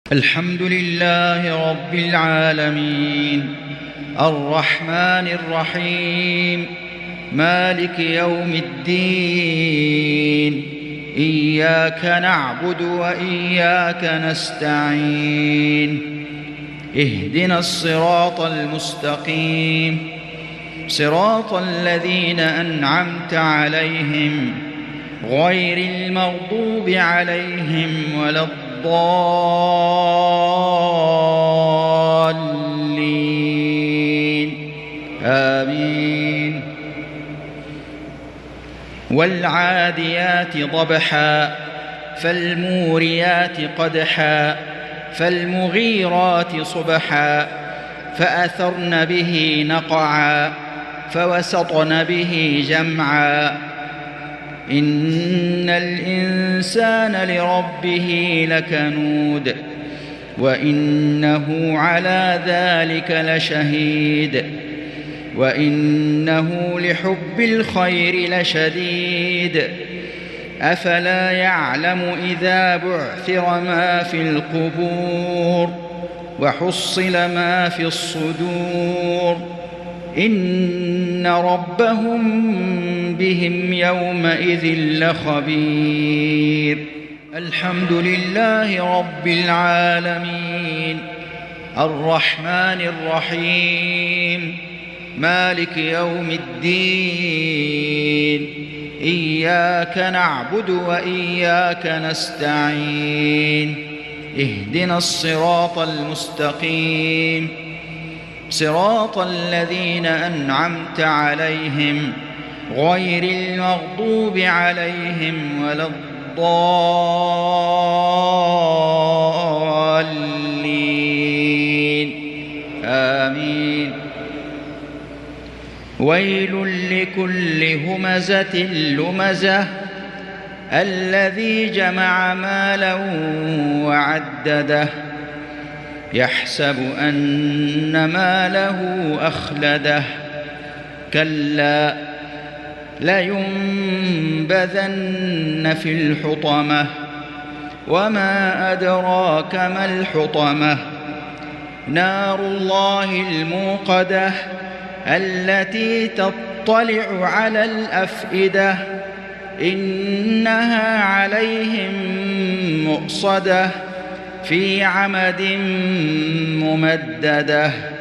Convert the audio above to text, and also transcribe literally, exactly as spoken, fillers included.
الحمد لله رب العالمين الرحمن الرحيم مالك يوم الدين إياك نعبد وإياك نستعين اهدنا الصراط المستقيم صراط الذين أنعمت عليهم غير المغضوب عليهم ولا الضالين آمين. والعاديات ضبحا فالموريات قدحا فالمغيرات صبحا فأثرن به نقعا فوسطن به جمعا إن الإنسان لربه لكنود وإنه على ذلك لشهيد وإنه لحب الخير لشديد أفلا يعلم إذا بعثر ما في القبور وحصل ما في الصدور إن ربهم بهم يومئذ لخبير. الحمد لله رب العالمين الرحمن الرحيم مالك يوم الدين إياك نعبد وإياك نستعين اهدنا الصراط المستقيم صراط الذين أنعمت عليهم غير المغضوب عليهم ولا الضالين آمين. ويل لكل همزة لمزة الذي جمع مالا وعدده يحسب أن ماله أخلده كلا لينبذن في الحطمة وما أدراك ما الحطمة نار الله الموقدة التي تطلع على الأفئدة إنها عليهم مؤصدة في عمد ممددة.